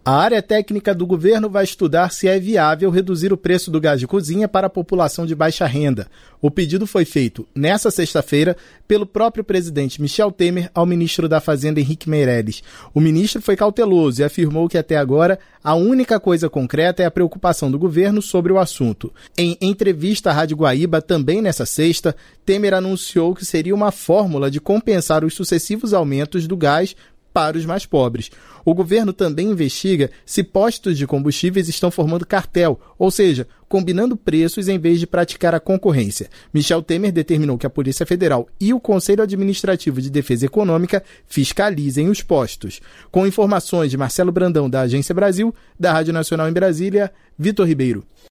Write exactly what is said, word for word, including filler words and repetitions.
A área técnica do governo vai estudar se é viável reduzir o preço do gás de cozinha para a população de baixa renda. O pedido foi feito nesta sexta-feira pelo próprio presidente Michel Temer ao ministro da Fazenda Henrique Meirelles. O ministro foi cauteloso e afirmou que até agora a única coisa concreta é a preocupação do governo sobre o assunto. Em entrevista à Rádio Guaíba, também nessa sexta, Temer anunciou que seria uma fórmula de compensar os sucessivos aumentos do gás para os mais pobres. O governo também investiga se postos de combustíveis estão formando cartel, ou seja, combinando preços em vez de praticar a concorrência. Michel Temer determinou que a Polícia Federal e o Conselho Administrativo de Defesa Econômica fiscalizem os postos. Com informações de Marcelo Brandão, da Agência Brasil, da Rádio Nacional em Brasília, Vitor Ribeiro.